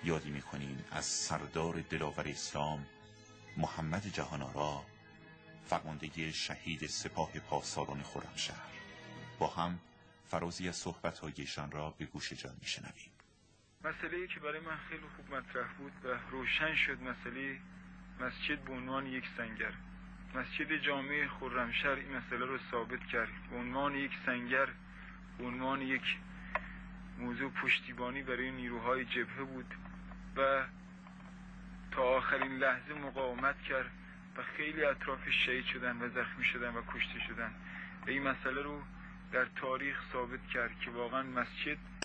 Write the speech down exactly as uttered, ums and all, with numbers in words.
یادی میکنیم از سردار دلاور اسلام محمد جهان‌آرا، فرمانده شهید سپاه پاسداران خرمشهر. با هم فرازی از صحبت‌هایشان را به گوش جان میشنویم. مسئله‌ای که برای من خیلی خوب مطرح بود و روشن شد، مسئله مسجد به عنوان یک سنگر. مسجد جامع خرمشهر این مسئله رو ثابت کرد. به عنوان یک سنگر، به عنوان یک موضوع پشتیبانی برای نیروهای جبهه بود و تا آخرین لحظه مقاومت کرد و خیلی اطرافش شهید شدن و زخمی شدن و کشته شدن و این مسئله رو در تاریخ ثابت کرد که واقعا مسجد